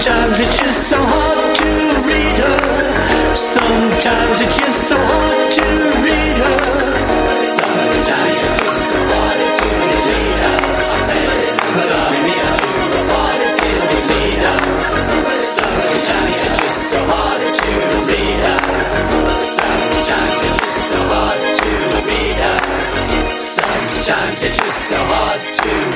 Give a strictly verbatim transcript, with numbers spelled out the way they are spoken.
Sometimes it's just so hard to read her. Sometimes it's just so hard to read her. Sometimes it's just so hard to read her. I said it's somebody me too. So hard to read her. Sometimes it's just so hard to read her. Sometimes it's just so hard to read her. Sometimes it's just so hard to